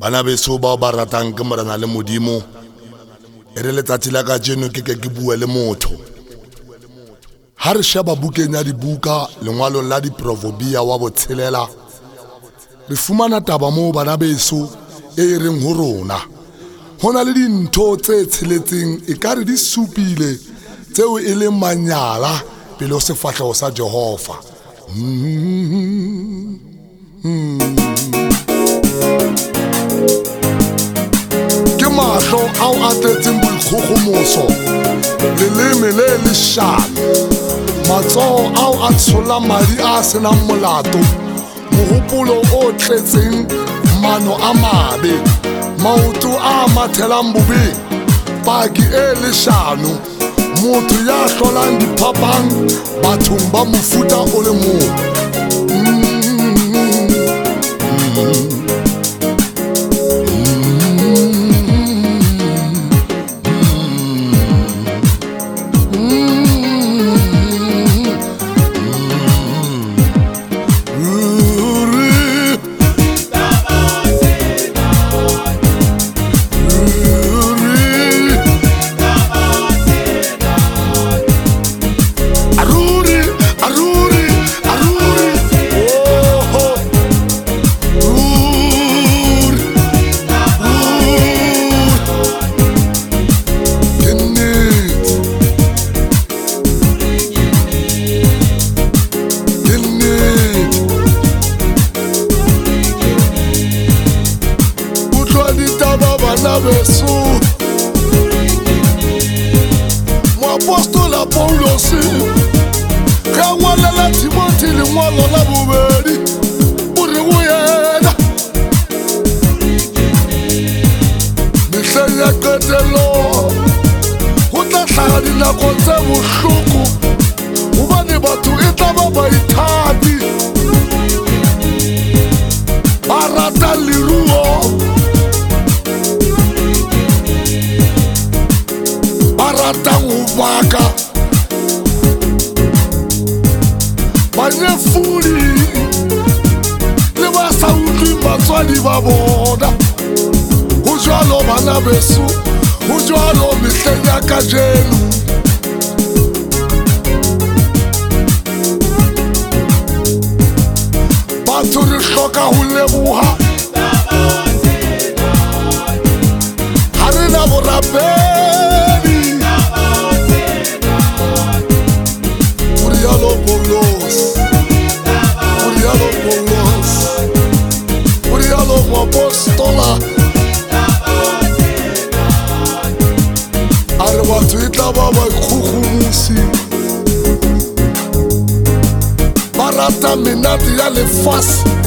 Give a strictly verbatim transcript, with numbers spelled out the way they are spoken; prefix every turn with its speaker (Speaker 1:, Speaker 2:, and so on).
Speaker 1: Bana beso ba ba ratang ke morena le modimo e re letsatsi la ka jeno ke ke ke bua le motho ha re sheba bukeng ya dibuka lengwalo la diProvobia wa botshelela re fumana taba mo bana beso e reng ho rona hona le dintho tse tsheletseng e ka re di supile tseo e leng manyala pele o sefahleho sa Jehova. Ke mahlo ao a tletseng boikgogomoso leleme le leshano matsoho ao a tshola madi a senang molato mohopolo o tletseng mano a mabe maoto a mathelang bobeng paki e leshano motho ya hlolang diphapang bathong ba mofuta o le mong. Beso Mwapostola Paulosi Kawala la Timothy Lingwalo la bubedi Uri uyeda Mihlenya ketelo Utahladi na konse bushuku Ubani batu itaba baitati Barata liruo Tanguvaka Banyefuli Le basa utli matswadi baboda Ujwalo bana besu Ujwalo mihlenya kajenu Batu rishloka hulebuha Harina borabe Urialo Polos, Urialo Polos, Urialo Mwapostola Arwatu itababa kukhumusi Barata minati ya lefasi